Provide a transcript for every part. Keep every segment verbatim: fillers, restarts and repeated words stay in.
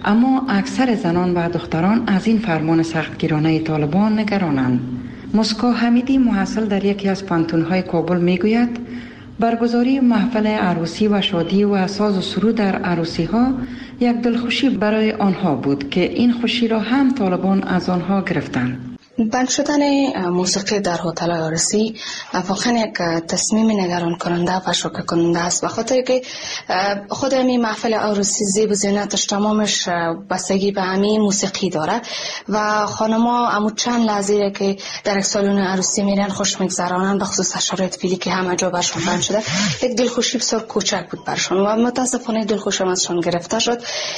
اما اکثر زنان و دختران از این فرمان سختگیرانه طالبان نگرانند. مسکو حمیدی محصل در یکی از پانتون‌های کابل میگوید برگزاری محفل عروسی و شادی و ساز و سرود در عروسی ها یک دلخوشی برای آنها بود که این خوشی را هم طالبان از آنها گرفتند. بند شدن موسیقی در هتل عروسی واقعا یک تصمیم نگران کننده و شوکه کننده است، بخاطر که خود همین محفل عروسی زیب و زینتش تمامش بستگی به همین موسیقی داره و خانما همو چند لحظه که در یک سالن عروسی میرن خوش میگذرانن، بخصوص شرایط فعلی که همه جا برشون بند شده. یک دلخوشی بسیار کوچک بود برشون و متاسفانه دلخوشی ازشون گرفته شد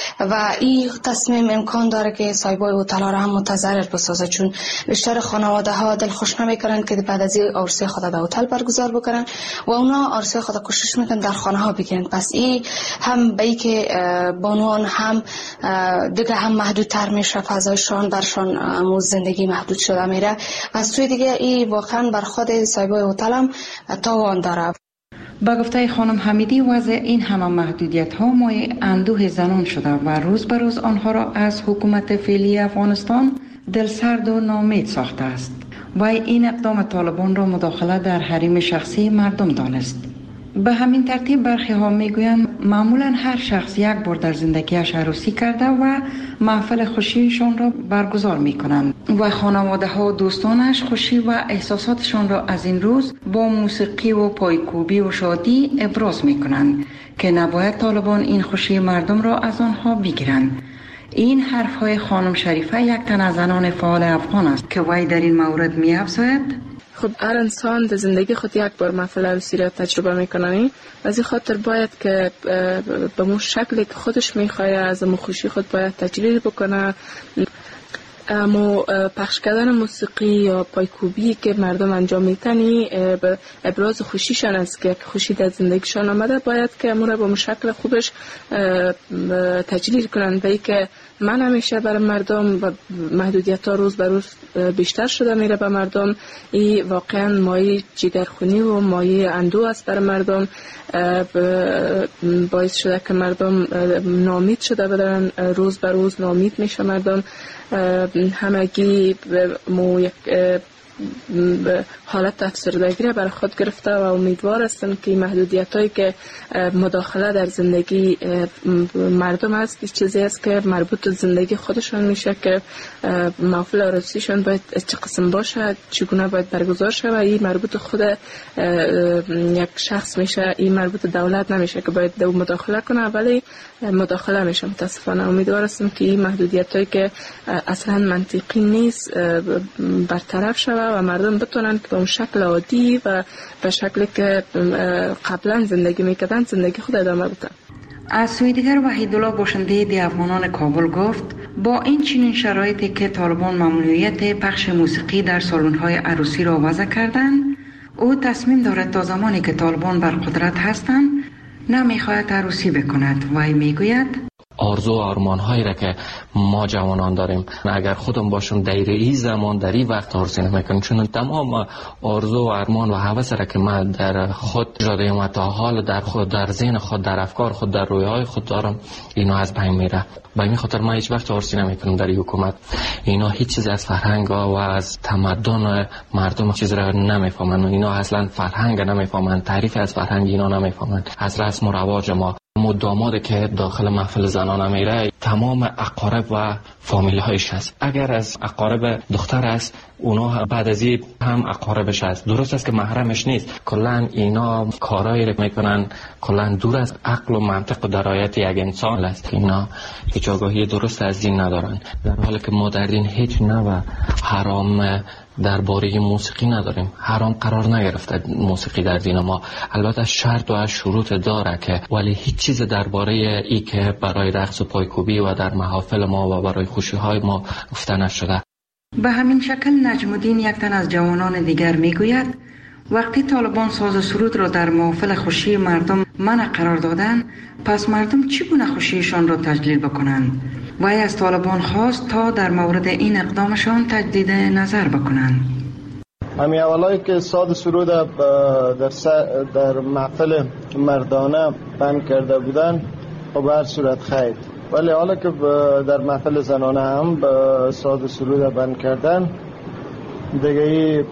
و این تصمیم امکان داره که صاحبای هتل ها را هم متضرر بسازه، چون بیشتر خانواده ها دلخوش نمیکنن که بعد از این عروسی خود در هتل برگزار بکنن و اونا عروسی خود کوشش میکنن در خانه ها بگیرن. پس این هم به ای که بانوان هم دیگه هم محدودتر میشه، فضایشان برشان امو زندگی محدود شده میره و از سوی دیگه این واقعا بر خود صاحبای هتل هم تاوان داره. با گفته خانم حمیدی وضع این همه محدودیت ها مایه اندوه زنان شده و روز به روز آنها را از حکومت فعلی افغانستان دلسرد و ناامید ساخته است و این اقدام طالبان را مداخله در حریم شخصی مردم دانست. به همین ترتیب برخی ها میگویند معمولا هر شخص یک بار در زندگیش عروسی کرده و محفل خوشیشان را برگزار میکنند و خانواده ها و دوستانش خوشی و احساساتشان را از این روز با موسیقی و پایکوبی و شادی ابراز میکنند که نباید طالبان این خوشی مردم را از آنها بگیرند. این حرف های خانم شریفه یک تن از زنان فعال افغان است که وی در این مورد می افزاید خب هر انسان در زندگی خود یک بار محفل عروسی را تجربه میکنه، از این خاطر باید که به مو شکلی که خودش میخواد از مو خوشی خود باید تجلیل بکنه. اما پخش کردن موسیقی یا پایکوبی که مردم انجام میتنی به ابراز خوشیشان است که خوشی در زندگیشان آمده، باید که امور را به شکل خوبش تجلیل کنند. به ای که من همیشه برای مردم و محدودیت ها روز به روز بیشتر شده میره به مردم، این واقعا مایه جگرخونی و مایه اندوه است برای مردم، باعث شده که مردم ناامید شده بدن، روز به روز ناامید میشه مردم. همگی مو یک حالت افسردگی را بر خود گرفته و امیدوار هستم که محدودیت هایی که مداخله در زندگی مردم است چیزی است که مربوط به زندگی خودشان میشه که محفل عروسیشان باید چه قسم باشه، چگونه باید برگزار شه و این مربوط خود یک شخص میشه، این مربوط دولت نمیشه که باید دو مداخله کنه، ولی مداخله میشه. متاسفانه امیدوار هستم که این محدودیت هایی که اصلا منطقی نیست برطرف شود و مردم بتونن که به اون شکل عادی و به شکلی که قبلا زندگی میکردن زندگی خود ادامه بدن. از سوی دیگر وحیدالله باشنده دی افغانان کابل گفت با این چنین شرایطی که طالبان ممنوعیت پخش موسیقی در سالن‌های عروسی را وضع کردند، او تصمیم دارد تا زمانی که طالبان بر قدرت هستند نمیخواهد عروسی بکند و میگوید آرزو و آرمان هایی را که ما جوانان داریم اگر خودم باشم در این زمان در این وقت عروسی نمیکنم، چون تمام آرزو و آرمان و هوس را که من در خود جاده و تا حال در خود در ذهن خود در افکار خود در رویاهای خود دارم، اینا از بین میره. به این خاطر من هیچ وقت عروسی نمیکنم در این حکومت. اینا هیچ چیز از فرهنگ و از تمدن مردم چیز را نمیفهمن، اینا اصلا فرهنگ نمیفهمن، تعریف از فرهنگ اینا نمیفهمن، از رسم و رواج ما. دامادی که داخل محفل زنانه میره تمام اقارب و فامیلی هایش هست. اگر از اقارب دختر است اونا بعد از این هم اقاربش هست. درست است که محرمش نیست، کلن اینا کارایی رو میکنن کلن دور از عقل و منطق و درایت یک انسان است. اینا هیچ آگاهی درست از دین ندارن، در حالی که ما در دین هیچ نوع حرام درباره موسیقی نداریم. حرام قرار نگرفته موسیقی در دین ما، البته شرط و شروط داره که، ولی هیچ چیز درباره ای که برای رقص و پایکوبی و در محافل ما و برای خوشی های ما گفته نشده. به همین شکل نجم الدین یک تن از جوانان دیگر میگوید وقتی طالبان ساز و سرود را در محافل خوشی مردم منع قرار دادند، پس مردم چگونه خوشیشان را تجلیل بکنند؟ وی از طالبان خواست تا در مورد این اقدامشان تجدید نظر بکنند. همین اولایی که ساز سرود در, در محفل مردانه بند کرده بودن و به هر صورت خیر ولی حالا که در محفل زنانه هم ساز و سرود بند کردن دیگه ای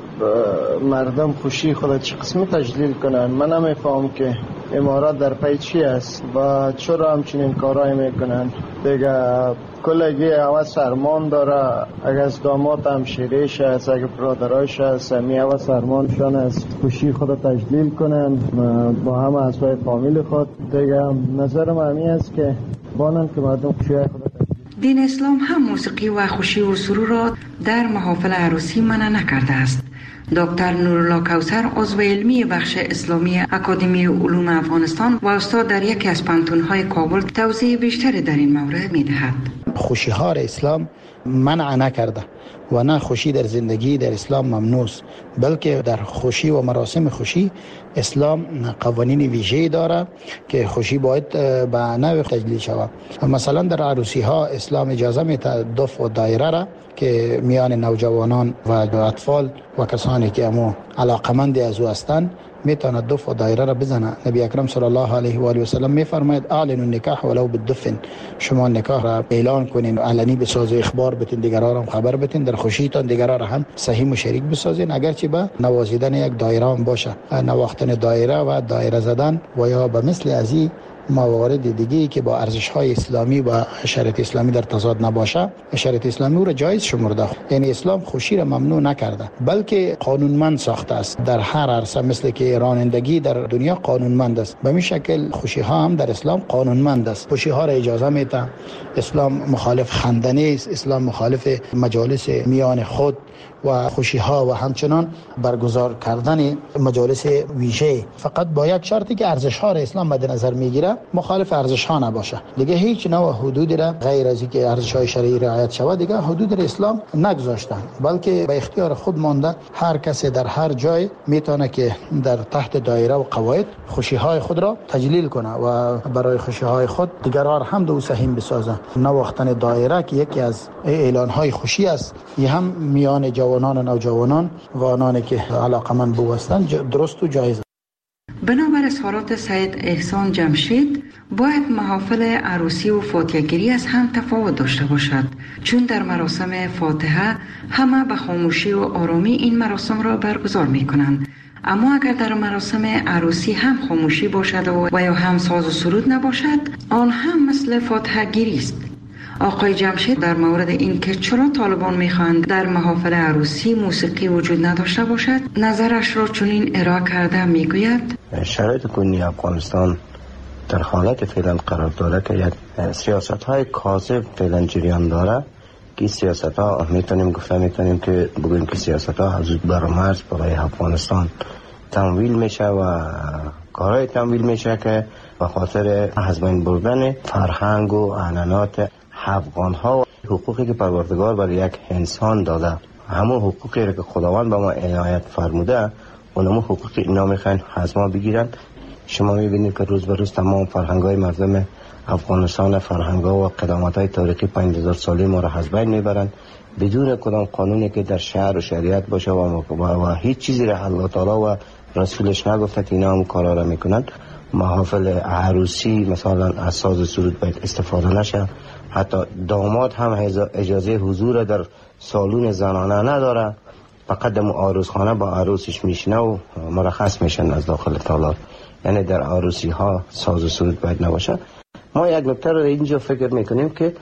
مردم خوشی خود چه قسمی تجلیل کنن. من نمیفهم که امارات در پی چی است و چرا همچنین کارایی میکنن. دیگه کلگی حواس فرمان داره، اگر از داماد هم شیریش است، اگر برادرایش است، می حواس فرمانشان است خوشی خود تجلیل کنن با همه اعضای فامیل خود. دیگه نظرم همین است که بانن که مردم خوشی خود تجلیل. دین اسلام هم موسیقی و خوشی و سرور را در محافل عروسی منع نکرده است. دکتر نورالله کوثر عضو علمی بخش اسلامی اکادمی علوم افغانستان و استاد در یکی از پانتون‌های کابل توضیح بیشتری در این مورد می‌دهد. خوشی ها اسلام منع نکرده و نه خوشی در زندگی در اسلام ممنوع است، بلکه در خوشی و مراسم خوشی اسلام قوانین ویژه‌ای داره که خوشی باید به نوع تجلیل شود. مثلا در عروسی ها اسلام اجازه میده دف و دایره را که میان نوجوانان و اطفال و کسانی که امو علاقمند از او هستند میتونه دف و دایره را بزنه. نبی اکرم صلی الله علیه و آله و سلم میفرماید اعلنوا النکاح ولو بالدفن، شما نکاح را اعلان کنین، علنی بسازید، اخبار بدین، دیگران هم خبر بدین، در خوشیتان دیگران را هم صحیح و شریک بسازین، اگرچه به نوازیدن یک دایره هم باشه، نواختن دایره و دایره زدن و یا به مثل ازی موارد دیگه‌ای که با ارزش‌های اسلامی و شریعت اسلامی در تضاد نباشه، شریعت اسلامی او را جایز شمرده. یعنی اسلام خوشی را ممنوع نکرده بلکه قانونمند ساخته است. در هر عرصه مثل که رانندگی در دنیا قانونمند است، به این شکل خوشی ها هم در اسلام قانونمند است. خوشی ها را اجازه میده. اسلام مخالف خندنی است، اسلام مخالف مجالس میان خود و خوشی ها و همچنان برگزار کردن مجالس ویژه، فقط با یک شرطی که ارزش ها را اسلام مد نظر میگیره، مخالف ارزش ها نباشه. دیگه هیچ نوع حدودی را غیر از اینکه ارزش های شرعی رعایت شود دیگه حدود را اسلام نگذاشتن، بلکه به اختیار خود مانده. هر کسی در هر جای میتونه که در تحت دایره و قواعد خوشی های خود را تجلیل کنه و برای خوشی های خود دیگران هم دو سهیم بسازه. نواختن دایره که یکی از اعلان های خوشی است، این هم میان جوانان و نوجوانان و آنانی که علاقمند به هستند درست و جایز است. بنابر اظهارات سید احسان جمشید باید محافل عروسی و فاتحه‌گیری از هم تفاوت داشته باشد، چون در مراسم فاتحه همه به خاموشی و آرامی این مراسم را برگزار می کنند، اما اگر در مراسم عروسی هم خاموشی باشد و یا هم ساز و سرود نباشد، آن هم مثل فاتحه‌گیری است. آقای جمشید در مورد این که چرا طالبان میخواهند در محافل عروسی موسیقی وجود نداشته باشد نظرش را چنین ارائه کرده میگوید: شرایط کنونی افغانستان در حالت فعلا قرار داره که یک سیاست های کاذب فعلا جریان داره که سیاست ها میتونیم گفته میتونیم که بگوییم که سیاست ها از برامرز برای افغانستان تمویل میشه و کارهای تمویل میشه که به خاطر از بین بردن فرهنگ و عنعنات افغان ها و حقوقی که پروردگار برای یک انسان داده، همون حقوقی که خداوند به ما عنایت فرموده، اونم حقوق اینا میخواین از ما بگیرن. شما میبینید که روز به روز تمام فرهنگ های مردم افغانستان، فرهنگ ها و قدامت های تاریخی پنج هزار ساله ما را از بین میبرن بدون کدام قانونی که در شهر و شریعت باشه و, و, و هیچ چیزی را الله تعالی و رسولش نگفته که اینا هم کارا را میکنن. محافل عروسی مثلا از ساز سرود باید استفاده نشه، حتی داماد هم اجازه حضور در سالون زنانه نداره، فقط در عروسخانه با عروسش میشنه و مرخص میشن از داخل تالار. یعنی در عروسی ها ساز و سرود باید نباشه. ما یک نکته رو اینجا فکر میکنیم که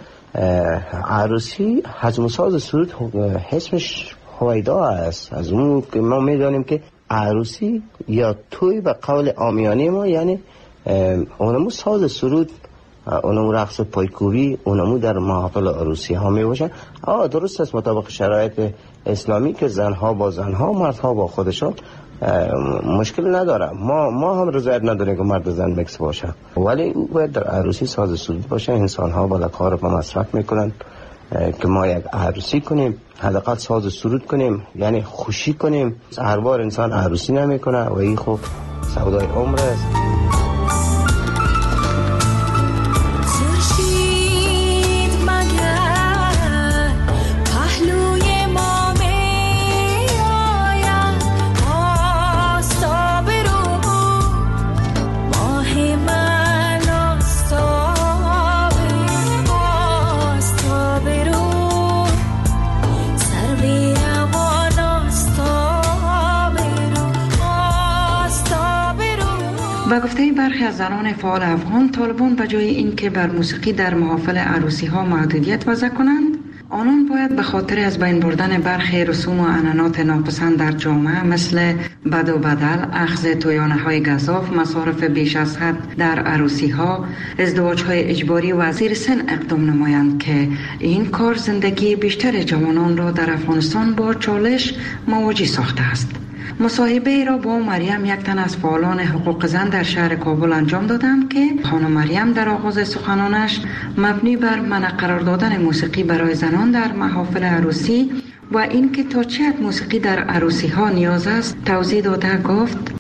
عروسی حجم ساز و سرود اسمش هویدا است. از اون که ما میدانیم که عروسی یا توی به قول عامیانه ما یعنی اونمو ساز سرود، اونمو رقص پایکوبی، اونمو در محافل عروسی ها می باشه. آه درست است مطابق شرایط اسلامی که زنها با زنها، مردها با خودشان مشکل نداره. ما ما هم رضایت نداریم که مرد و زن مکس باشه، ولی باید در عروسی ساز سرود باشه. انسان ها بالا کار با مصرف میکنن که ما یک عروسی کنیم، حداقل ساز سرود کنیم، یعنی خوشی کنیم. هر بار انسان عروسی نمیکنه و این خب سودای عمر است. به گفته برخی از زنان فعال افغان، طالبان به جای اینکه بر موسیقی در محافل عروسی ها محدودیت وضع کنند، آنان باید به خاطر از بین بردن برخی رسوم و عنعنات ناپسند در جامعه مثل بد و بدل، اخذ تویانه های گزاف، مصارف بیش از حد در عروسی ها، ازدواج های اجباری و زیر سن اقدام نمایند که این کار زندگی بیشتر جوانان را در افغانستان با چالش مواجه ساخته است. مصاحبه را با مریم، یک تن از فعالان حقوق زن در شهر کابل انجام دادم که خانم مریم در آغاز سخنانش مبنی بر منع قرار دادن موسیقی برای زنان در محافل عروسی و اینکه تا چه حد موسیقی در عروسی ها نیاز است توضیح داده گفت: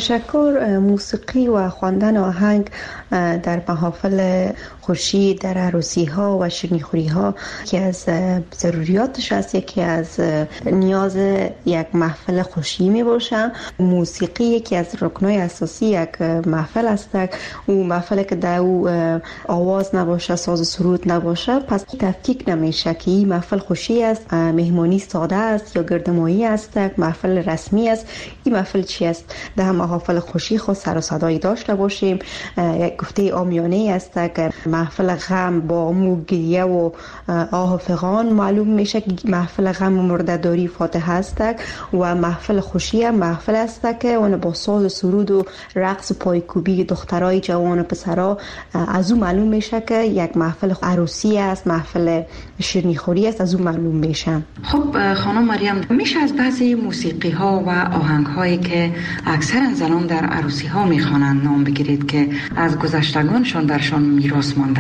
تشکر. موسیقی و خواندن آهنگ در محافل خوشی، در عروسی ها و شیرینیخوری ها که از ضروریاتش است، یکی از نیاز یک محفل خوشی می باشه. موسیقی یکی از رکنای اساسی یک محفل است. او محفل که در او آواز نباشه، ساز و سرود نباشه، پس تفکیک نمیشه که این محفل خوشی است، مهمانی ساده است یا گردمایی است، محفل رسمی است. این محفل چی است؟ در محافل خوشی خود سر و صدایی داشته باشیم. یک گفته عامیانه است که محفل غم با موگیه و آه و فغان معلوم میشه که محفل غم و مرده‌داری فاتحه است و محفل خوشی محفل است که اون با ساز و سرود و رقص و پایکوبی دخترای جوان و پسرا از اون معلوم میشه که یک محفل عروسی است، محفل شیرینیخوری است، از اون معلوم میشه. خب خانم مریم، میشه از بعضی موسیقی ها و آهنگ هایی که اکثرا زنان در عروسی ها میخوانند نام بگیرید که از گذشتگانشان درشان میراث مانده؟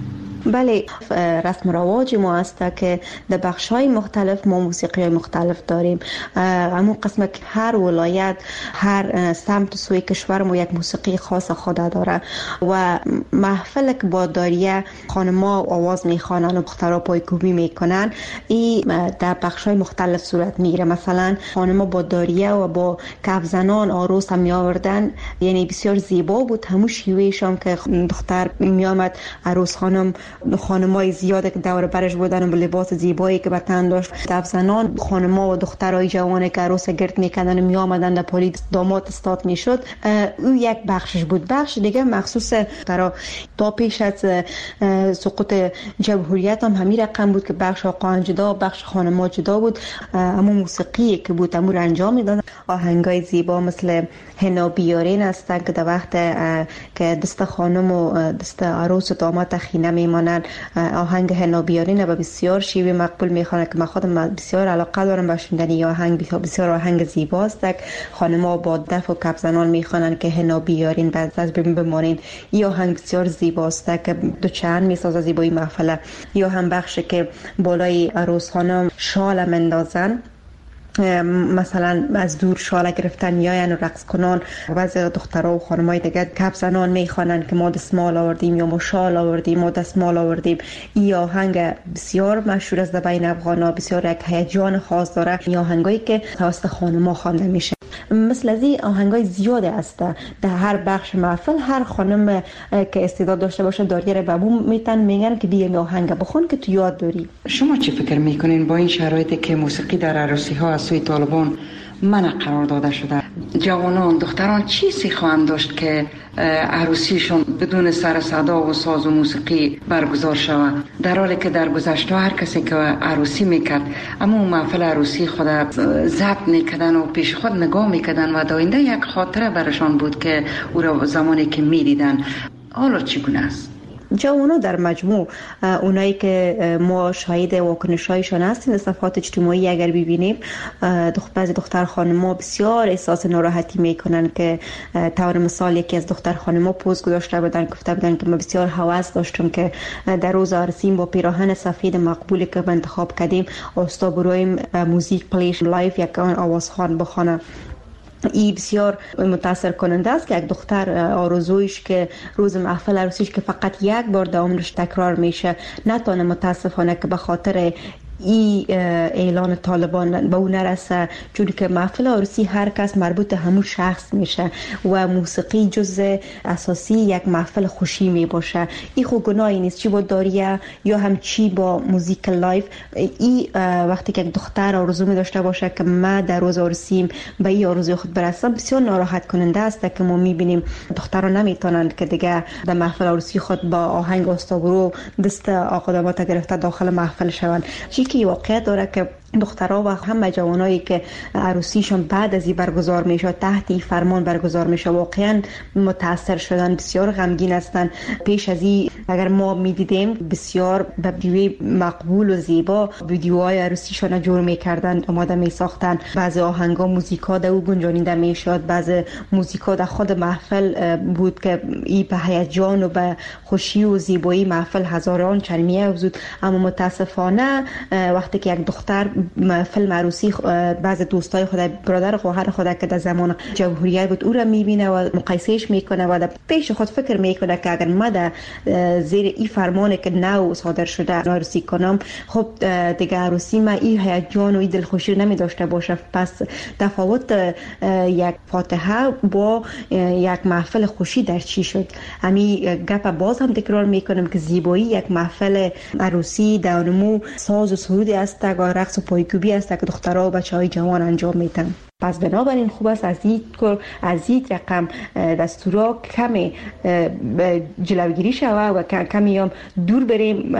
بله، رسم و رواج ما است که در بخش‌های مختلف ما موسیقی مختلف داریم. همون قسم که هر ولایت، هر سمت سوی کشور ما یک موسیقی خاص خود داره و محفل که با داریه خانم‌ها آواز میخوانن و دخترها پایکوبی میکنن، این در بخش‌های مختلف صورت میگیره. مثلا خانم‌ها با داریه و با کف زنان عروس هم میآوردن، یعنی بسیار زیبا بود. همون شیوهشون که دختر میآمد، عروس خانم خانمای زیاده که دور برش بودن و لباس زیبایی که به تن داشت، کف زنان خانما و دخترای جوانه که عروس گرد میکردن و میآمدن در پالی داماد استاد میشد. او یک بخشش بود. بخش دیگه مخصوص برای تا پیش از سقوط جمهوریت هم همین رقم بود که بخش آقایان جدا، بخش خانما جدا بود. اما موسیقی که بود امور انجام میدادن. آهنگای زیبا مثل حنا بیارین هستن که در وقت که دست خانم و دست عروس و داماد خینه میمانن، آهنگ حنا بیارین به بسیار شیوه مقبول میخوانن که من خودم بسیار علاقه دارم به شنیدن آهنگ. بسیار آهنگ زیباست. خانم‌ها با دف و کف زنان میخوانن که حنا بیارین بعد از ببین بمانین. این آهنگ بسیار زیباست که دو چند میسازه زیبایی محفل. یا هم بخشی که بالای عروس خانم شال مندازن، مثلا از دور شاله گرفتن میاین و رقص کنان. بعضی دخترها و خانمای دیگه کف زنان میخوانن که ما دستمال آوردیم یا ما شال آوردیم، ما دستمال آوردیم. این آهنگ بسیار مشهور است در بین افغانا، بسیار یک هیجان خاص داره. این آهنگایی که توسط خانم‌ها خوانده میشه. مثل از این آهنگای زیاده است در هر بخش محفل. هر خانم که استعداد داشته باشه داریره به بوم میتن میگن که بیا آهنگ بخون که تو یاد داری. شما چی فکر میکنین با این شرایطی که موسیقی در عروسی ها از سوی طالبان منع قرار داده شده، جوانان دختران چیزی خواهند داشت که عروسیشون بدون سر صدا و ساز و موسیقی برگزار شود، در حالی که در گذشته هر کسی که عروسی میکرد اما محفل عروسی خود ضبط میکردن و پیش خود نگاه میکردن و داینده یک خاطره برشان بود که او را زمانی که میدیدن. حالا چگونه است؟ جوانو در مجموع، اونایی که ما شاهد واکنش‌هایشان هستیم در صفحات اجتماعی اگر ببینیم، بعضی دختر خانم‌ها بسیار احساس ناراحتی میکنن که طور مثال یکی از دختر خانم‌ها پوز گذاشته بودن، گفته بودن که ما بسیار هوس داشتم که در روز عروسی با پیراهن سفید مقبولی که انتخاب کردیم استا برویم موزیک پلیش لایف یک آوازخوان بخونه. ای بسیار متاثر کننده است که یک دختر آرزویش که روز محفل عروسیش که فقط یک بار در عمرش تکرار میشه نتونه متاسفانه که به خاطر این اعلان طالبان به اون نرسه، چون که محفل عروسی هر کس مربوط همون شخص میشه و موسیقی جزء اساسی یک محفل خوشی می باشه. این خو گناهی نیست، چی با داریه یا هم چی با موزیک لایف. این وقتی که دختر آرزو می داشته باشه که من در روز عروسیم به این آرزوی خود برسم، بسیار ناراحت کننده است که ما میبینیم دخترها نمیتونند که دیگه در محفل عروسی خود با آهنگ استاگرو دست آقادمات گرفته داخل محفل شوند. چی که واقعیت داره که دخترها و همه جوانایی که عروسیشون بعد از این برگزار میشه تحت این فرمان برگزار میشه واقعا متاثر شدن، بسیار غمگین هستن. پیش از این اگر ما میدیدیم بسیار به ویدیوی مقبول و زیبا ویدیوهای عروسیشون جور میکردن، آماده میساختن. بعضی آهنگا موزیکا در او گنجانیده میشد، بعضی موزیکا در خود محفل بود که این به هیجان و به خوشی و زیبایی محفل هزاران چرمیه افزود. اما متاسفانه وقتی که یک دختر فیلم عروسی بعض دوستای خود برادر خواهر خود که در زمان جمهوریت بود او را میبینه و مقایسهش میکنه و پیش خود فکر میکنه که اگر من در زیر این فرمانی که نو صادر شده عروسی کنم، خب دیگه عروسی من این هیجان و این دلخوشی نمی داشته باشه. پس تفاوت یک فاتحه با یک محفل خوشی در چی شد؟ همین گپ باز هم تکرار میکنم که زیبایی یک محفل عروسی در نمو ساز و سرودی است و رقص و پایکوبی است که دخترها و بچهای جوان انجام میدن. پس بنابراین خوب است از این از این رقم دستورا کمی جلوگیری شوه و کمی هم دور بریم.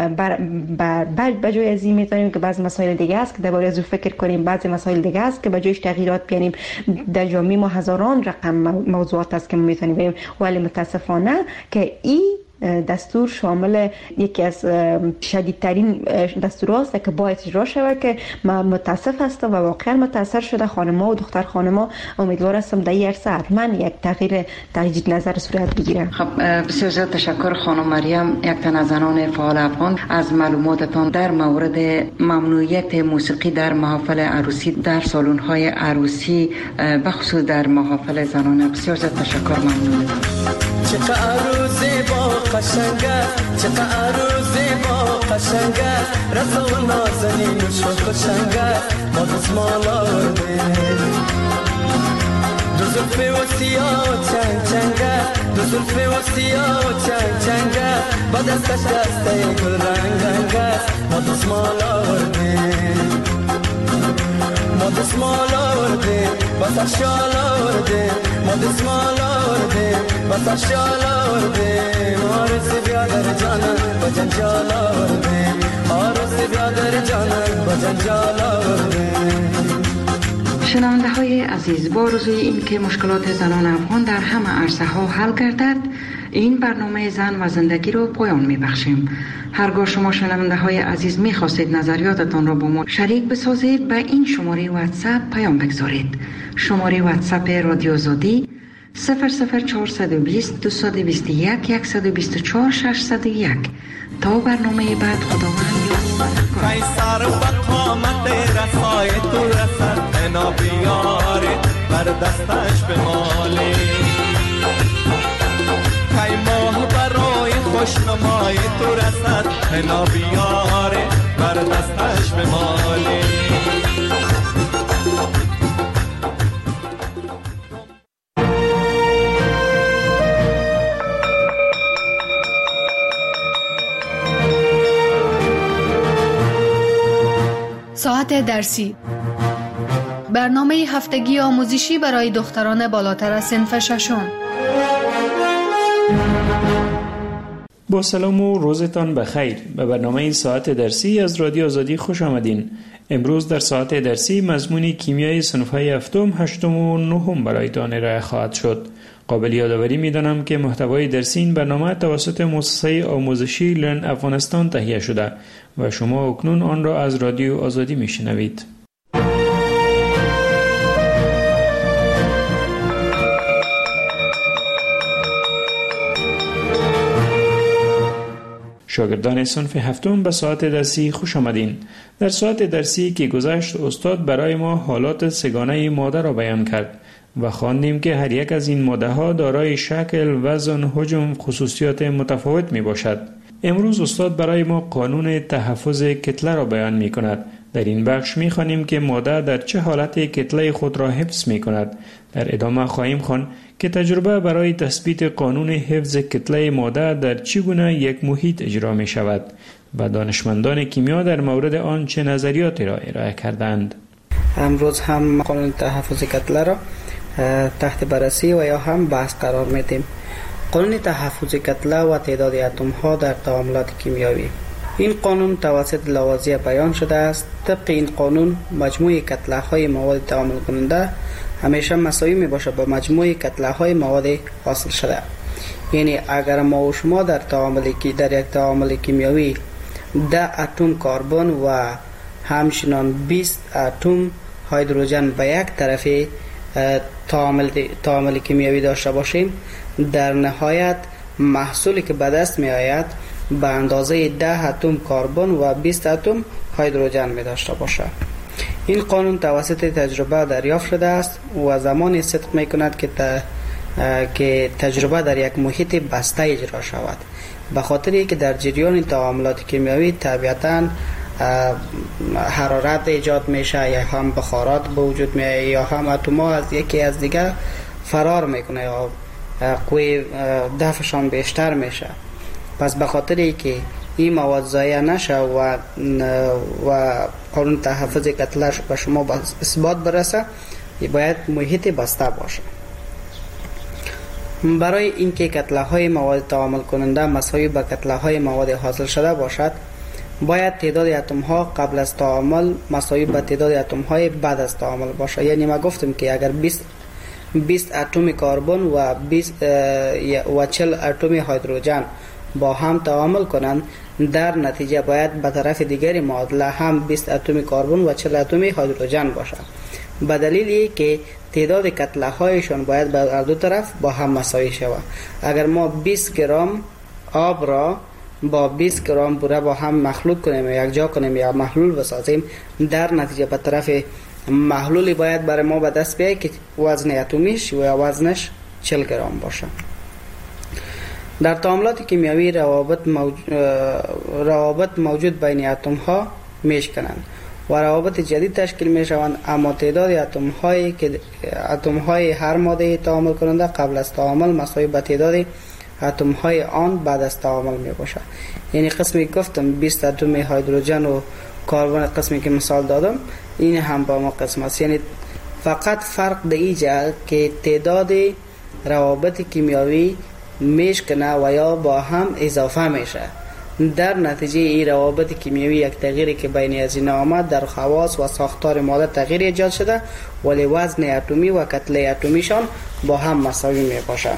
بعد به جای از این میتونیم که بعض مسائل دیگه است که درباره از او فکر کنیم، بعضی مسائل دیگه است که به جایش تغییرات بیاریم. در جامعه ما هزاران رقم موضوعات است که میتونیم بریم، ولی متاسفانه که این دستور شامل یکی از شدیدترین دستورات که باید اجرا شود که من متاسف هستم و واقعا متاثر شده خانم‌ها و دختر خانم‌ها. امیدوار هستم در این عرصه حتما یک تغییر تجدید نظر صورت بگیره. خب بسیار زیاد تشکر خانم مریم، یک تن از زنان فعال افغان، از معلوماتتان در مورد ممنوعیت موسیقی در محافل عروسی در سالن‌های عروسی به خصوص در محافل زنان. بسیار زیاد تشکر، ممنون. چقدر عروسی با قشنگه، چقدر عروسی با قشنگه، رضا و نازنین و شوق و شنگه، ما دزمال آورده دو زلفه و سیاه چنگ چنگه، دو زلفه و سیاه چنگ چنگه، با دستش دسته گل رنگ رنگه، ما دزمال آورده ما دزمال آورده با سرشال آورده، ما دزمال آورده با سرشال آورده، آرزی بیادر جانم با جنجال آورده، آرزی بیادر جانم با جنجال آورده. شنونده های عزیز، با آرزوی این که مشکلات زنان افغان در همه عرصه ها حل گردد، این برنامه زن و زندگی رو پایان می بخشیم. هرگاه شما شنونده های عزیز می خواستید نظریاتتان را با ما شریک بسازید، به این شماره واتساپ پیام بگذارید. شماره واتساپ رادیو آزادی صفر صفر چهارصد و بیست دویست و بیست و یک صد و بیست و چهار ششصد و یک. تا برنامه بعد، خداوند یار ای سر و قامت رسای تو رسد انا بیاره بر دستش به مالی، ای ماه برای خوشنمای تو رسد انا بیاره بر دستش به مالی. ساعت درسی، برنامه هفتگی آموزشی برای دختران بالاتر از صنف ششم. با سلام و روزتان بخیر. به برنامه ساعت درسی از رادیو آزادی خوش آمدین. امروز در ساعت درسی مضمون کیمیای صنف‌های هفتم، هشتم و نهم برایتان ارائه خواهد شد. قابل یادآوری می‌دانم که محتوای درسی این برنامه توسط مؤسسه آموزشی لرن افغانستان تهیه شده و شما اکنون آن را از رادیو آزادی می‌شنوید. شاگردان صنف هفتم به ساعت درسی خوش آمدین. در ساعت درسی که گذشت استاد برای ما حالات سگانه ماده را بیان کرد و خواندیم که هر یک از این ماده ها دارای شکل، وزن، حجم، خصوصیات متفاوت می باشد. امروز استاد برای ما قانون تحفظ کتله را بیان می کند. در این بخش می خوانیم که ماده در چه حالتی کتله خود را حفظ می کند. در ادامه خواهیم خوان که تجربه برای تثبیت قانون حفظ کتله ماده در چگونه یک محیط اجرا می شود و دانشمندان کیمیا در مورد آن چه نظریاتی را ارائه کردند. امروز هم قانون تحفظ کتله را تحت بررسی و یا هم بحث قرار میدیم. قانون تحفظ کتله و تعداد اتم ها در تعاملات کیمیایی. این قانون توسط لاوازیه بیان شده است. طبق این قانون مجموع کتله های مواد تعامل کننده همیشه مساوی می باشد با مجموع کتله های مواد حاصل شده. یعنی اگر ما و شما در تعامل کی در یک تعامل کیمیایی ده اتم کربن و همچنان بیست اتم هیدروژن به یک طرف تعامل تعامل کیمیایی داشته باشیم، در نهایت محصولی که به دست می آید به اندازه ده اتم کربن و بیست اتم هیدروژن می داشته باشد. این قانون توسط تجربه دریافت شده است و زمانی صدق می کند که ت... که تجربه در یک محیط بسته اجرا شود، به خاطر اینکه در جریان تعاملات کیمیایی طبیعتاً حرارت ایجاد میشه یا هم بخارات به وجود میاد یا هم اتم‌ها از یکی از دیگر فرار میکنه یا قوی دفعشان بیشتر میشه. پس به خاطر اینکه این مواد ضایع نشه و و قانون تحفظ کتله به شما اثبات برسه، باید محیط بسته باشه. برای اینکه کتله های مواد تعامل کننده مساوی با کتله های مواد حاصل شده باشد، باید تعداد اتم ها قبل از تعامل مساوی با تعداد اتم های بعد از تعامل باشه. یعنی ما گفتم که اگر بیست بیست اتم کربن و بیست و چهل اتم هیدروژن با هم تعامل کنند، در نتیجه باید به طرف دیگری معادله هم بیست اتم کربن و چهل اتم هیدروژن باشد. به دلیل اینکه تعداد کتله هایشان باید به هر دو طرف با هم مساوی شود. اگر ما بیست گرم آب را با بیست گرم بوره با هم مخلوط کنیم یا یک جا کنیم یا محلول بسازیم، در نتیجه به طرف محلولی باید برای ما به دست بیاید که وزن اتمیش و وزنش چهل گرم باشه. در تعاملات کیمیایی روابط موجود, روابط موجود بین اتم ها میشکنند و روابط جدید تشکیل می شوند، اما تعداد اتم هایی که اتم های هر ماده تعامل کننده قبل از تعامل مساوی با تعداد اتم های آن بعد از تعامل می باشد. یعنی قسمی گفتم بیست اتم هیدروژن و کربن، قسمی که مثال دادم این هم با ما قسم است. یعنی فقط فرق در اینجا که تعداد روابط کیمیایی میشکنه و یا با هم اضافه میشه. در نتیجه این روابط کیمیایی یک تغییری که بین از این آمد در خواص و ساختار ماده تغییر ایجاد شده، ولی وزن اتمی و کتله اتمیشان با هم مساوی می باشند.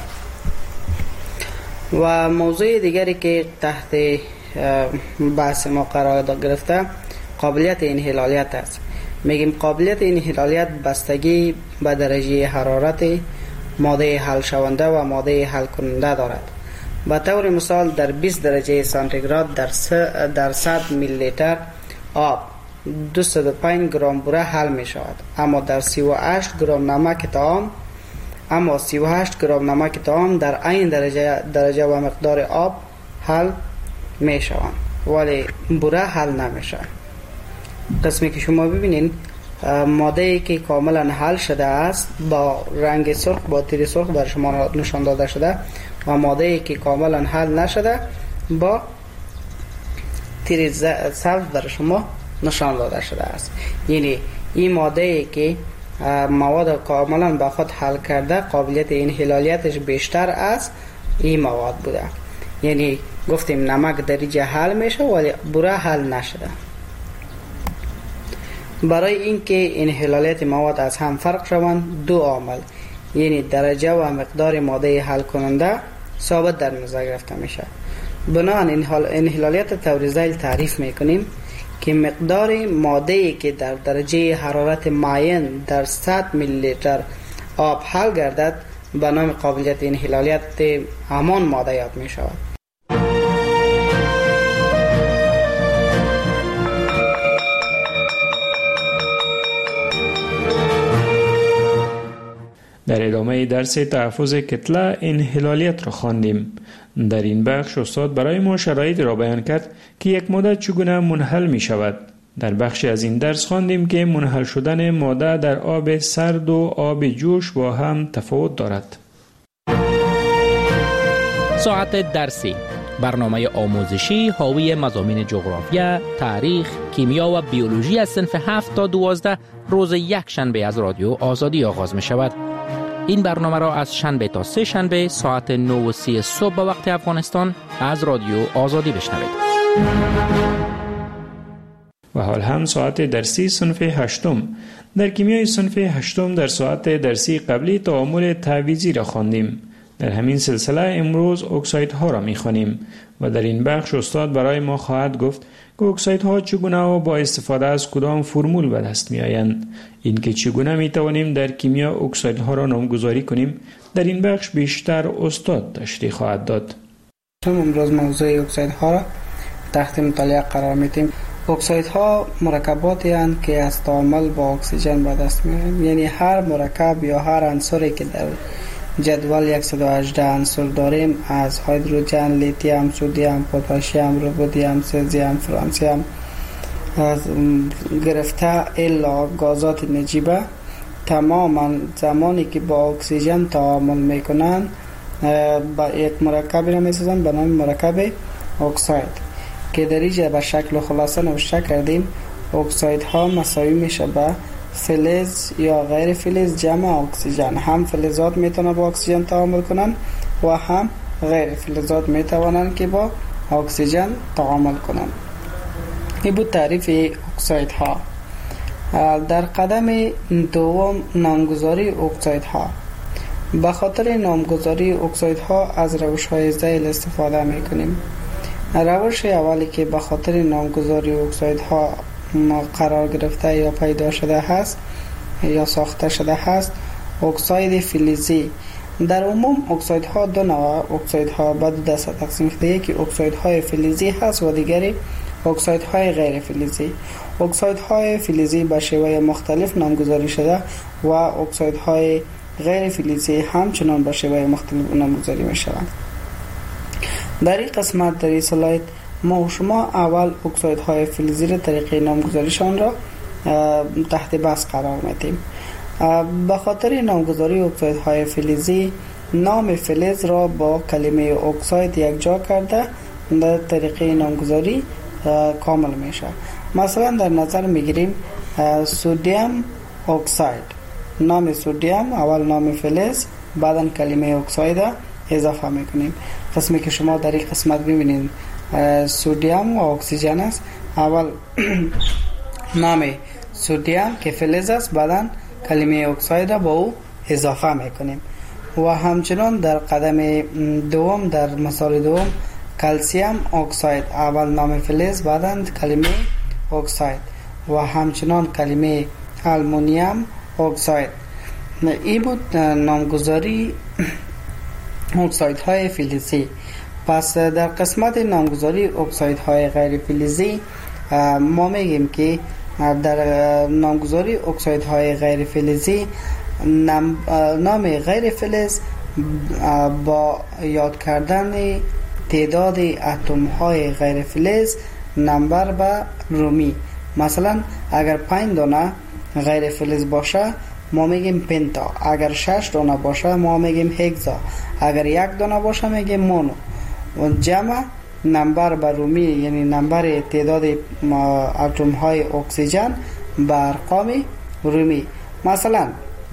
و موضوع دیگری که تحت بحث ما قرار گرفته قابلیت انحلالیت است. میگیم قابلیت انحلالیت بستگی به درجه حرارت ماده حل شونده و ماده حل کننده دارد. به طور مثال در بیست درجه سانتیگراد در در صد میلی لیتر آب دویست و پنج گرم بوره حل می شود، اما در سی و هشت گرم نمک طعام اما سی و هشت گرم نمک طعام در این درجه درجه و مقدار آب حل می شوند، ولی بوره حل نمی شود. قسمی که شما ببینید ماده که کاملا حل شده است با رنگ سرخ با تیر سرخ در شما نشان داده شده و ماده که کاملا حل نشده با تیر سبز در شما نشان داده شده است. یعنی این ماده که مواد کاملا به خود حل کرده قابلیت انحلالیتش بیشتر از این مواد بوده. یعنی گفتیم نمک درجه حل میشه ولی بوره حل نشده. برای اینکه انحلالیت مواد از هم فرق شوند دو عامل یعنی درجه و مقدار ماده حل کننده ثابت در نظر گرفته میشه. بنابراین انحلالیت طور ذیل تعریف میکنیم که مقدار ماده‌ای که در درجه حرارت معین در صد میلی لیتر آب حل گردد به نام قابلیت انحلالیت همان ماده یاد می شود. در ادامه درس تحفظ کتله انحلالیت را خواندیم. در این بخش استاد برای ما شرایط را بیان کرد که یک ماده چگونه منحل می شود. در بخشی از این درس خواندیم که منحل شدن ماده در آب سرد و آب جوش با هم تفاوت دارد. ساعت درسی، برنامه آموزشی حاوی مضامین جغرافیا، تاریخ، کیمیا و بیولوژی از صنف هفت تا دوازده روز یک شنبه از رادیو آزادی آغاز می شود. این برنامه را از شنبه تا سه شنبه ساعت نه و سی صبح به وقت افغانستان از رادیو آزادی بشنوید. و حال هم ساعت درسی صنف هشتم. در کیمیای صنف هشتم در ساعت درسی قبلی تعامل تعویضی را خواندیم. در همین سلسله امروز اکسایدها را می‌خوانیم و در این بخش استاد برای ما خواهد گفت که اکسایدها چگونه و با استفاده از کدام فرمول به دست می‌آیند. اینکه چگونه می‌توانیم در کیمیا اکسایدها را نامگذاری کنیم در این بخش بیشتر استاد تشریح خواهد داد. امروز موضوع اکسایدها را تحت مطالعه قرار می‌دیم. اکسایدها مرکباتی هستند که از تعامل با اکسیژن به دست می‌آیند. یعنی هر مرکب یا هر عنصری که در جدول صد و هجده عنصر داریم، از هیدروژن، لیتیوم، سدیم، پتاسیم، رودیم، سزیم، فرانسیم گرفته الا گازات نجیبه، تماما زمانی که با اکسیژن تعامل میکنن با یک مرکبی را میسازن به نام مرکب اکساید که در اینجا به شکل خلاصه نوشته کردیم. اکسایدها مساوی میشه به فلز یا غیر فلز جمع اکسیژن. هم فلزات میتونن با اکسیژن تعامل کنن و هم غیر فلزات میتوانن که با اکسیژن تعامل کنن. این بود تعریف اکسایدها. در قدم دوم نامگذاری اکسایدها. به خاطر نامگذاری اکسایدها از روش‌های ذیل استفاده میکنیم. روش اولی که به خاطر نامگذاری اکسایدها قرار گرفته یا پیدا شده هست یا ساخته شده هست اکساید فلزی. در عموم اکسایدها دو نوع اکسایدها به دو دسته تقسیم شده. یکی اکسایدهای فلزی هست و دیگری اکسایدهای غیر فلزی. اکسایدهای فلزی به شیوه مختلف نامگذاری شده و اکسایدهای غیر فلزی همچنان به شیوه مختلف نامگذاری می شوند. در این قسمت در این سلاید ما و شما اول اکسایدهای فلزی را طریقه نامگذاریشان را تحت بحث قرار میدیم. به خاطر نامگذاری اکسایدهای فلزی نام فلز را با کلمه اکساید یکجا کرده در طریقه نامگذاری کامل میشه. مثلا در نظر میگیریم سدیم اکساید. نام سدیم اول نام فلز بعدا کلمه اکساید اضافه میکنیم. قسمی که شما در این قسمت ببینید سدیم و اکسیژن است. اول نام سدیم که فلز است بعدا کلمه اکساید را با او اضافه میکنیم. و همچنان در قدم دوم در مثال دوم کلسیم اکساید اول نام فلز بعدا کلمه اکساید و همچنان کلمه آلومینیم اکساید. این بود نامگذاری اکسایدهای فلزی. پس در قسمت نامگذاری اکسایدهای غیر فلزی ما میگیم که در نامگذاری اکسایدهای غیر فلزی نام غیر فلز با یاد کردن تعداد اتم های غیر فلز نمبر به رومی. مثلا اگر پنج دانه غیر فلز باشه ما میگیم پنتا، اگر شش دانه باشه ما میگیم هگزا، اگر یک دانه باشه میگیم مونو. و جمع نمبر به رومی یعنی نمبر تعداد اتم های اکسیژن به ارقام رومی. مثلا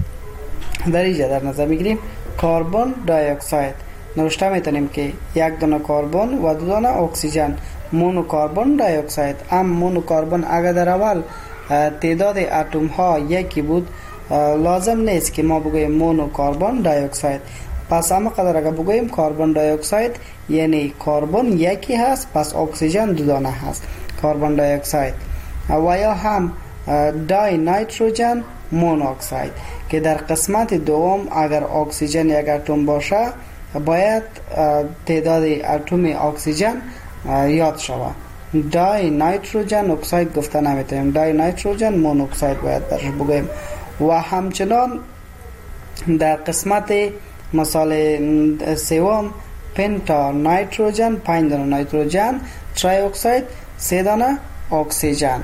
در اینجا در نظر میگیریم کربن دی اکساید نوشته میتونیم که یک دانه کربن و دو دانه اکسیژن مونو کربن دی اکساید. ام مونو کربن اگر در اول تعداد اتم ها یکی بود لازم نیست که ما بگوییم مونو کربن دی اکساید. پس اما قدر اگر بگوییم کربن دی اکساید یعنی کربن یکی هست پس اکسیژن دو دانه هست کربن دی اکساید. و یا هم دای نیتروژن مونوکساید که در قسمت دوم اگر اکسیژن یک اتم باشه باید تعداد اتم اکسیژن یاد شود. دای نیتروژن اکساید گفته نمیتونیم، دای نیتروژن مونوکساید باید درش بگوییم. و همچنان در قسمت مثال سوم پنتا نایتروژن، پنج دانه نایتروژن، تری اکساید، سه دانه اکسیژن.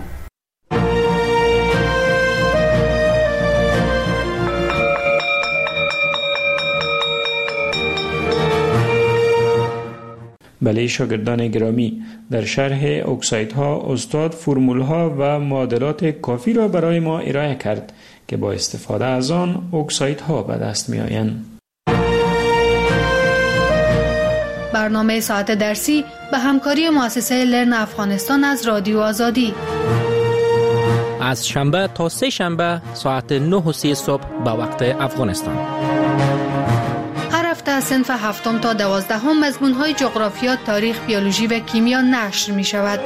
بله شاگردان گرامی، در شرح اکسایدها استاد فرمولها و معادلات کافی را برای ما ارائه کرد که با استفاده از آن اکسایدها به دست می آیند. برنامه ساعت درسی به همکاری مؤسسه لرن افغانستان از رادیو آزادی از شنبه تا سه شنبه ساعت نه و سی صبح به وقت افغانستان. هر هفته از صنف هفتم تا دوازدهم مضمون‌های جغرافیا، تاریخ، بیولوژی و کیمیا نشر می شود.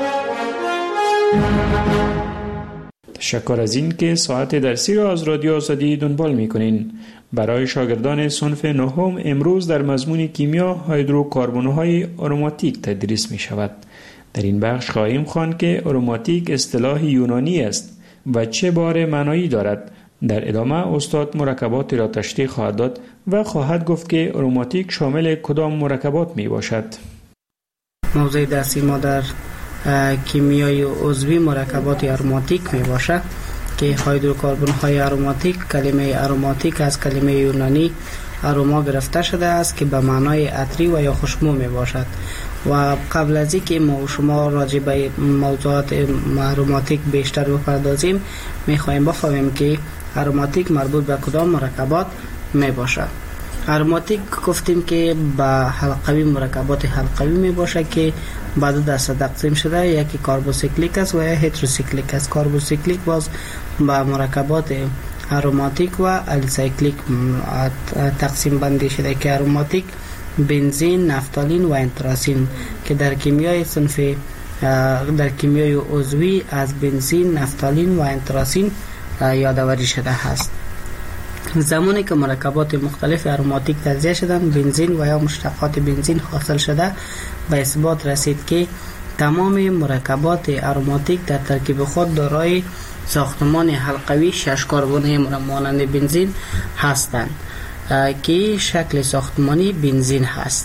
تشکر از این که ساعت درسی را از رادیو آزادی دنبال می کنین. برای شاگردان صنف نهم امروز در مضمون کیمیا هیدروکربن‌های آروماتیک تدریس می شود. در این بخش خواهیم خواند که آروماتیک اصطلاح یونانی است و چه بار معنایی دارد. در ادامه استاد مرکبات را تشریح خواهد داد و خواهد گفت که آروماتیک شامل کدام مرکبات می باشد. موضوع درسی ما در کیمیای عضوی مرکبات آروماتیک می باشد که هیدروکربن های آروماتیک، کلمه آروماتیک از کلمه یونانی آروما گرفته شده است که به معنای عطری و یا خوشبو می باشد. و قبل از اینکه ما و شما راجع به موضوعات آروماتیک بیشتر بپردازیم، می خواهیم بفهمیم که آروماتیک مربوط به کدام مرکبات می باشد. آروماتیک گفتیم که به حلقوی مرکبات حلقوی می باشه که به دو دسته تقسیم شده، یکی کاربوسیکلیک است و یا هتروسیکلیک است. کاربوسیکلیک باز به مرکبات آروماتیک و الیسایکلیک تقسیم بندی شده که آروماتیک بنزین، نفتالین و انتراسین که در کیمیای صنف در کیمیای عضوی از بنزین، نفتالین و انتراسین یادآوری شده است. زمانی که مرکبات مختلف آروماتیک تجزیه شدن، بنزین و یا مشتقات بنزین حاصل شده، به اثبات رسید که تمام مرکبات آروماتیک در ترکیب خود دارای ساختمان حلقوی شش کربنی مانند بنزین هستند که شکل ساختمانی بنزین هست.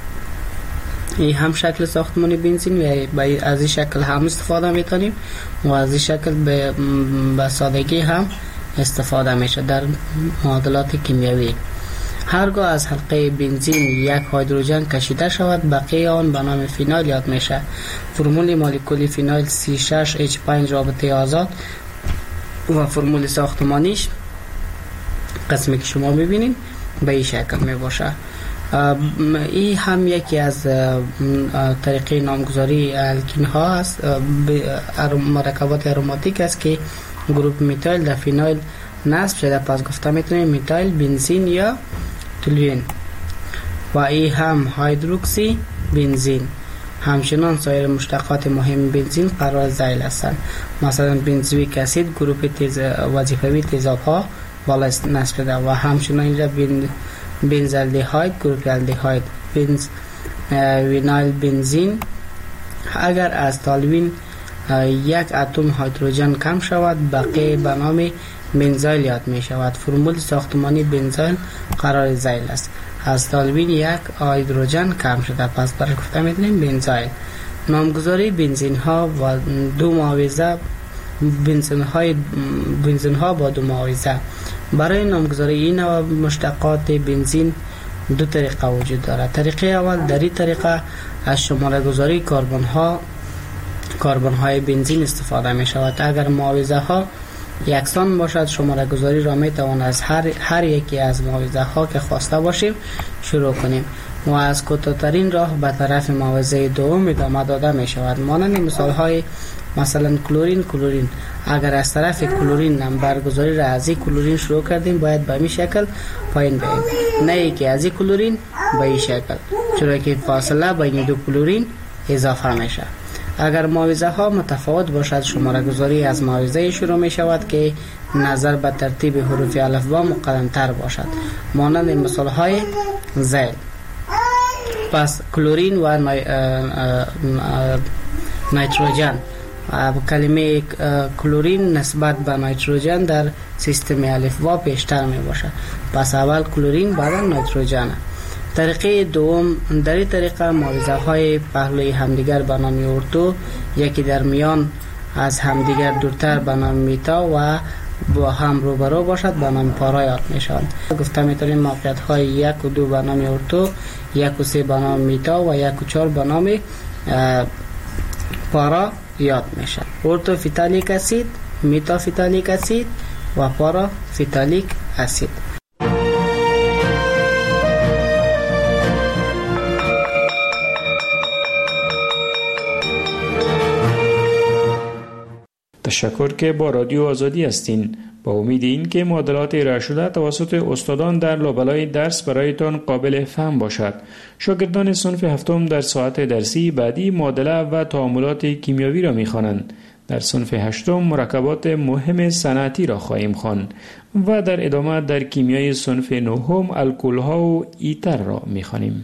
این هم شکل ساختمانی بنزین و از این شکل هم استفاده میتونیم و از این شکل به, به سادگی هم استفاده میشه در معادلات کیمیایی. هرگاه از حلقه بنزین یک هیدروژن کشیده شود، بقیه آن به نام فینال یاد میشه. فرمول مولکولی فینال سی و شش اچ پنج رابطه آزاد و فرمول ساختمانیش قسمی که شما میبینید به این شکل میباشه. این هم یکی از طریقه نامگذاری الکین ها است، مرکبات آروماتیک است که گروپ میتایل در فینایل نصب شده، پس گفته میتونیم میتایل بنزین یا تولوئین. و این هم هیدروکسی بنزین. همچنان سایر مشتقات مهم بنزین قرار ذیل هستند، مثلا بنزویک اسید گروپ تیز وظیفوی تیزاب ها بالا نصب شده و همچنان اینجا بن بنزالدهاید گروپ الدهاید. بنز وینایل بنزین. اگر از تالوین یک اتم هیدروژن کم شود، بقیه به نام بنزایل یاد می شود. فرمول ساختمانی بنزایل قرار ذیل است. از تالوین یک هیدروژن کم شده، پس برای گفته می دونیم بنزایل. نامگذاری بنزین ها و دو معاوضه بنزین های بنزین ها با دو معاوضه. برای نامگذاری این نوع مشتقات بنزین دو طریقه وجود دارد. طریقه اول، در این طریقه از شماره گذاری کربن ها کربن های بنزین استفاده می شود. اگر معاوضه ها یکسان باشد، شماره گذاری را می توان از هر هر یکی از معاوضه ها که خواسته باشیم شروع کنیم و از کوتاه‌ترین راه به طرف معاوضه دوم ادامه داده می شود. مانند مثال های مثلا کلورین کلورین. اگر از طرف کلورین نمبر گذاری را از این کلورین شروع کردیم، باید به این شکل پایین بریم، نه ای که از این کلورین به این شکل، چرا که فاصله بین دو کلورین اضافه میشه. اگر معاوضه ها متفاوت باشد، شماره گذاری از معاوضه شروع می شود که نظر به ترتیب حروف الفبا مقدم تر باشد، مانند مثال های ذیل. پس کلورین و نای... نایتروژن. کلمه کلورین نسبت به نایتروژن در سیستم الفبا پیشتر می باشد، پس اول کلورین بعد نایتروژن. طریقه دوم، در این طریقه معاوضه های پهلوی همدیگر به نام اردو، یکی در میان از همدیگر دورتر به نام میتا و با هم روبرو باشد به نام پارا یاد میشن. گفته میتونیم موقعیت های یک و دو به نام اردو، یک و سه به نام میتا و یک و چهار به نام پارا یاد میشن. اردو فیتالیک اسید، میتا فیتالیک اسید و پارا فیتالیک اسید. تشکر که با رادیو آزادی هستین. با امید این که معادلات ارائه شده توسط استادان در لابلای درس برایتان قابل فهم باشد. شاگردان صنف هفتم در ساعت درسی بعدی معادله و تعاملات کیمیاوی را می‌خوانند. در صنف هشتم مرکبات مهم صنعتی را خواهیم خواند و در ادامه در کیمیای صنف نهم الکل‌ها و ایتر را می‌خوانیم.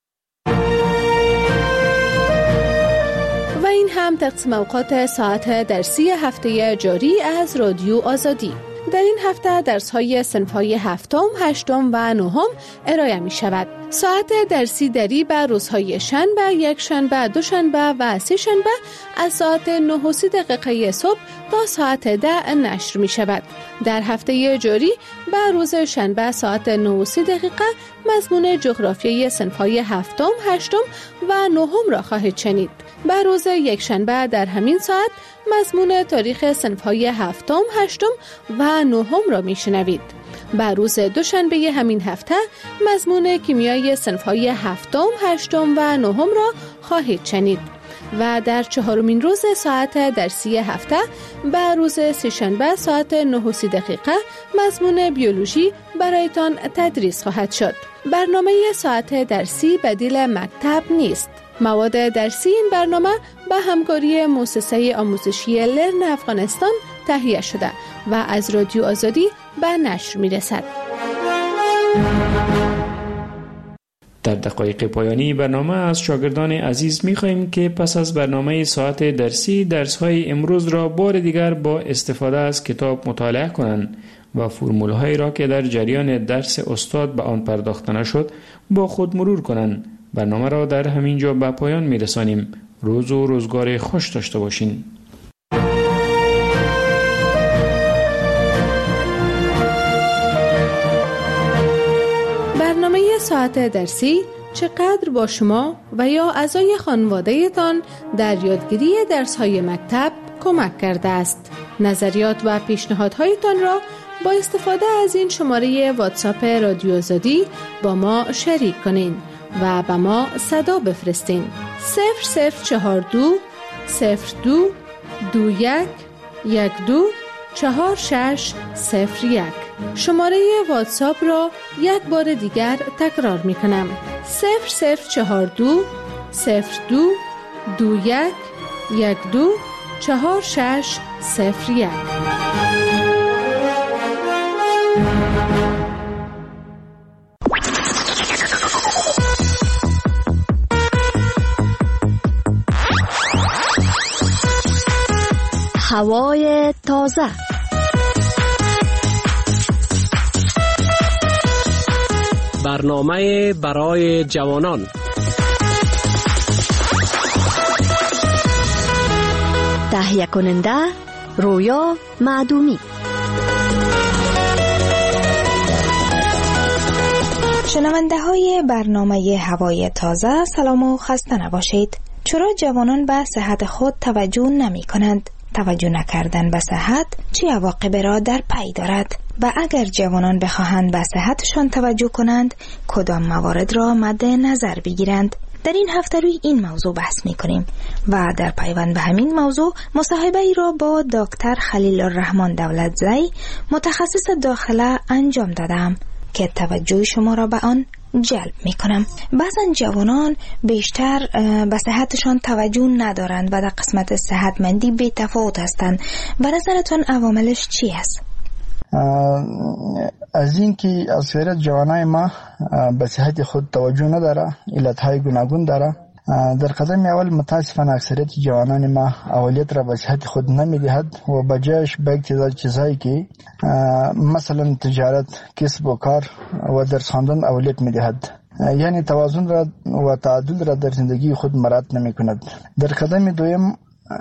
و این هم تقسیم اوقات ساعت درسی هفته جاری از رادیو آزادی. در این هفته درس‌های صنف‌های هفتم، هشتم و نهم ارائه می شود. ساعت درسی دری به روزهای شنبه، یک شنبه، دو شنبه و سه شنبه از ساعت نه و سی دقیقه صبح تا ساعت ده نشر می شود. در هفته جاری به روز شنبه ساعت نه و سی دقیقه مضمون جغرافیای صنف‌های هفتم، هشتم و نهم را خواهید شنید. به روز یک شنبه در همین ساعت مضمون تاریخ صنف‌های هفتم، هشتم و نهم را میشنوید. به روز دوشنبه همین هفته مضمون کیمیای صنف‌های هفتم، هشتم و نهم را خواهید شنید. و در چهارمین روز ساعت درسی هفته به روز سه‌شنبه ساعت نه و سی دقیقه مضمون بیولوژی برایتان تدریس خواهد شد. برنامه ساعت درسی بدیل مکتب نیست. مواد درسی این برنامه به همکاری مؤسسه آموزشی لرن افغانستان تهیه شده و از رادیو آزادی به نشر می رسد. در دقایق پایانی برنامه از شاگردان عزیز می خواهیم که پس از برنامه ساعت درسی درس‌های امروز را بار دیگر با استفاده از کتاب مطالعه کنند و فرمول‌هایی را که در جریان درس استاد به آن پرداخته نشد با خود مرور کنند. برنامه را در همین جا به پایان می رسانیم. روز و روزگار خوش داشته باشین. برنامه ساعت درسی چقدر با شما و یا اعضای خانواده تان در یادگیری درس‌های مکتب کمک کرده است. نظریات و پیشنهادهایتان را با استفاده از این شماره واتساپ رادیو آزادی با ما شریک کنین و به ما صدا بفرستین. صفر صفر چهار دو صفر دو دو یک یک دو چهار شش صفر یک. شماره واتساپ را یک بار دیگر تکرار می کنم. صفر صفر چهار دو صفر دو دو یک یک دو چهار شش صفر یک. هوای تازه. برنامه برای جوانان. تهیه کننده رویا معدومی. شنونده های برنامه هوای تازه، سلام و خسته نباشید. چرا جوانان به صحت خود توجه نمی کنند؟ توجه نکردن به صحت چه عواقب را در پی دارد؟ و اگر جوانان بخواهند به صحتشان توجه کنند کدام موارد را مد نظر بگیرند؟ در این هفته روی این موضوع بحث می کنیم و در پیوند به همین موضوع مصاحبه ای را با دکتر خلیل الرحمن دولتزی متخصص داخله انجام دادم که توجه شما را به آن جلب می کنم. بعضا جوانان بیشتر به صحتشان توجه ندارند و در قسمت صحتمندی بی تفاوت هستند. به نظرتون عواملش چی است؟ از این که اکثریت جوانای ما به صحت خود توجه نداره، علتهای گوناگون داره. در قدم اول متاسفانه اکثریت جوانان ما اولیت را به صحت خود نمیدهد و بجایش به یک تعداد چیزهایی که مثلا تجارت، کسب و کار و درس خواندن اولیت میدهد. یعنی توازن را و تعادل را در زندگی خود مراعات نمی کند. در قدم دوم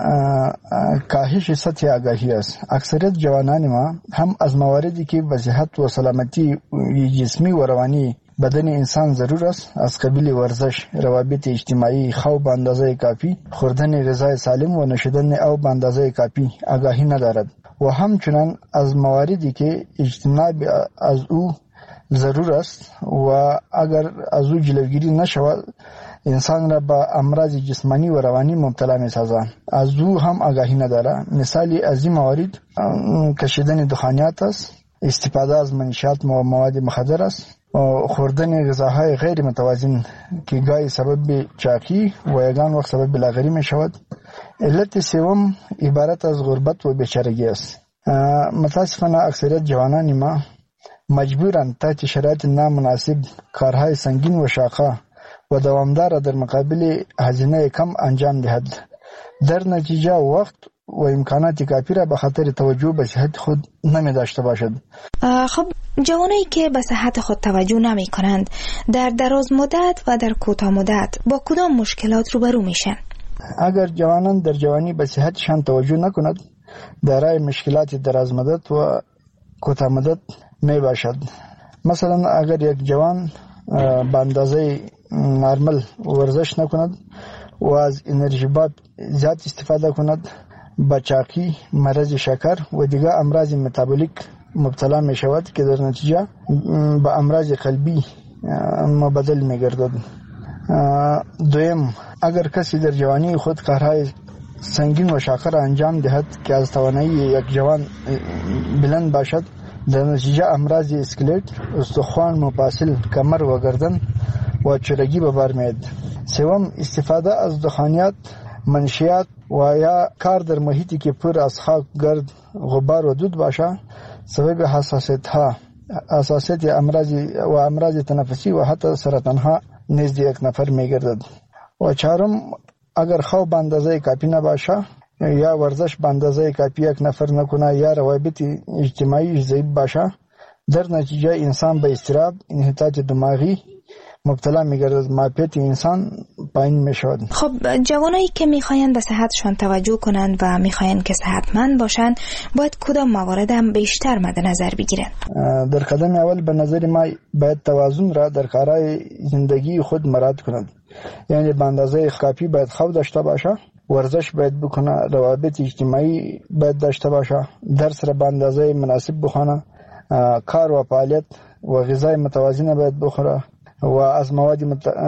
کاهش سطح آگاهی است. اکثریت جوانان ما هم از مواردی که به صحت و سلامتی جسمی و روانی بدن انسان ضرور است از قبیل ورزش، روابط اجتماعی، خواب به اندازه کافی، خوردن غذای سالم و نوشیدن آب به اندازه کافی آگاهی ندارد و همچنان از مواردی که اجتناب از او ضرور است و اگر از او جلوگیری نشود انسان را با امراض جسمانی و روانی مبتلا می سازد. از او هم آگاهی ندارد. مثالی از این موارد کشیدن دخانیات است، استفاده از منشیات و مواد مخدر است، خوردن غذاهای غیر متوازن که گاهی سبب چاقی و یگان وقت سبب لاغری می شود. علت سوم عبارت از غربت و بیچارگی است. متاسفانه اکثریت جوانان ما مجبورند تحت شرایط نامناسب کارهای سنگین و شاقه و دوامدار در مقابل هزینه کم انجام دهد. در نتیجه وقت و امکانات کافی را به خاطر توجه به صحت خود نمی داشته باشد. خب جوانایی که به صحت خود توجه نمی کنند در دراز مدت و در کوتاه مدت با کدام مشکلات روبرو میشن؟ اگر جوانان در جوانی به صحتشان توجه نکند دارای مشکلات دراز مدت و کوتاه مدت می باشد. مثلا اگر یک جوان به اندازه نرمال ورزش نکند و از انرژی باب زیاد استفاده کند با چاقی، مرض شکر و دیگر امراض متابولیک مبتلا می شود که در نتیجه به امراض قلبی مبدل می گردد. دویم اگر کسی در جوانی خود کارهای سنگین و شاقه را انجام دهد که از توانایی یک جوان بلند باشد در نتیجه امراض اسکلت، استخوان، مفاصل، کمر و گردن و چرگی به بر میاد. سوم استفاده از دخانیات، منشیات و یا کار در محیطی که پر از خاک، گرد، غبار و دود باشه سبب حساسیت ها حساسیت امراض و امراض تنفسی و حتی سرطان ها نزد یک نفر میگردد. و چهارم اگر خواب به اندازه کافی نباشه یا ورزش به اندازه کافی یک نفر نکنه یا روابط اجتماعی ضعیف باشه در نتیجه انسان به اضطراب، انحطاط دماغی مبتلا میگردد، معافیت انسان پایین میشود. خب جوانایی که میخواین به صحتشان توجه کنند و میخواین که صحتمند باشند باید کدام موارد هم بیشتر مد نظر بگیرند؟ در قدم اول به نظر ما باید توازن را در کارهای زندگی خود مراعات کنند. یعنی به اندازه کافی باید خواب داشته باشه، ورزش باید بکنه، روابط اجتماعی باید داشته باشه، درس را به اندازه مناسب بخونه، کار و فعالیت و غذای متوازن باید بخوره و از مواد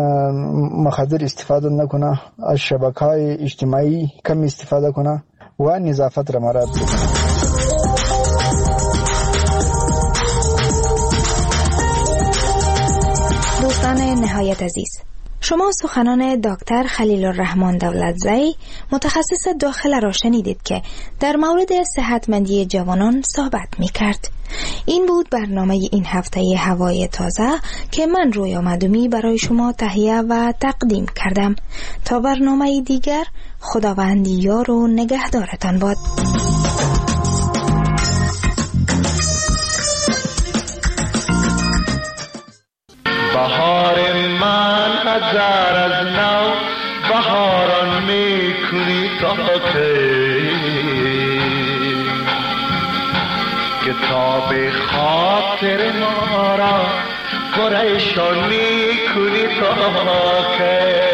مخدر استفاده نکنه، از شبکه‌های اجتماعی کم استفاده کنه و نظافت را مراعات کنه. دوستان نهایت عزیز، شما سخنان دکتر خلیل الرحمن دولتزئی متخصص داخله را شنیدید که در مورد صحتمندی جوانان صحبت می کرد. این بود برنامه این هفته هوای تازه که من رویا مدومی برای شما تهیه و تقدیم کردم. تا برنامه دیگر خداوند یار و نگهدارتان باد. بهار من هزار از نو بهاران میکنی تا کی کتاب خاطر ما را پریشان میکنی تا کی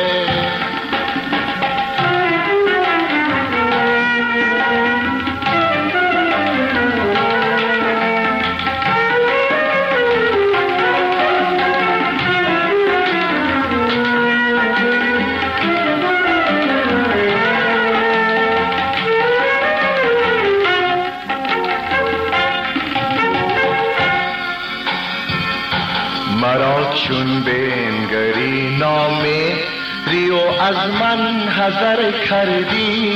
چون بنگری نامه ریو از من حذر کردی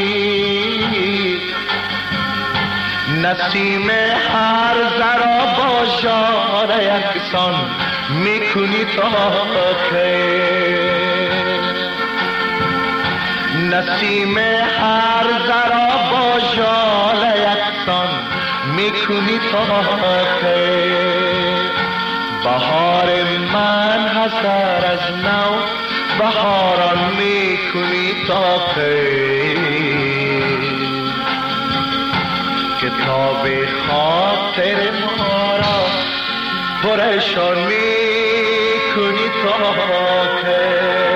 نسیم هر ذرا با ژاله یکسان میکنی تا کی نسیم هر ذرا با ژاله یکسان میکنی تا کی بهار من نظر از نو بهاران میکنی تا کتاب خاطر ما را پرشان میکنی تا که